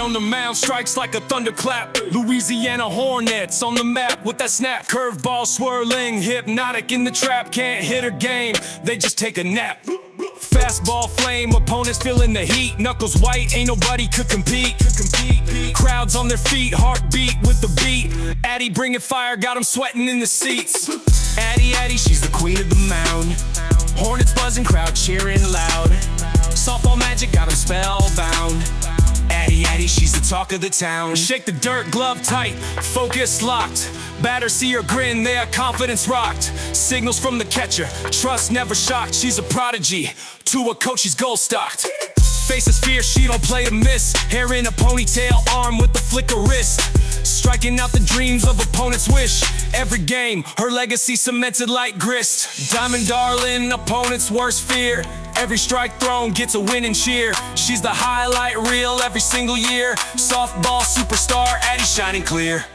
on the mound, strikes like a thunderclap. Louisiana Hornets on the map with that snap. Curveball swirling, hypnotic in the trap. Can't hit her game, they just take a nap. Fastball flame, opponents feeling the heat. Knuckles white, ain't nobody could compete. Crowds on their feet, heartbeat with the beat. Addie bringing fire, got 'em sweating in the seats. Addie, she's the queen of the mound. Hornets buzzing, crowd cheering loud. Softball magic, got 'em spellbound. Addie, she's the talk of the town. Shake the dirt, glove tight, focus locked. Batters see her grin, their confidence rocked. Signals from the catcher, trust never shocked. She's a prodigy, to a coach she's gold stocked. Face is fierce, she don't play to miss. Hair in a ponytail, arm with the flick of wrist. Striking out the dreams of opponents' wish. Every game, her legacy cemented like grist. Diamond darling, opponent's worst fear. Every strike thrown gets a winning cheer. She's the highlight reel every single year. Softball superstar, Addie shining clear.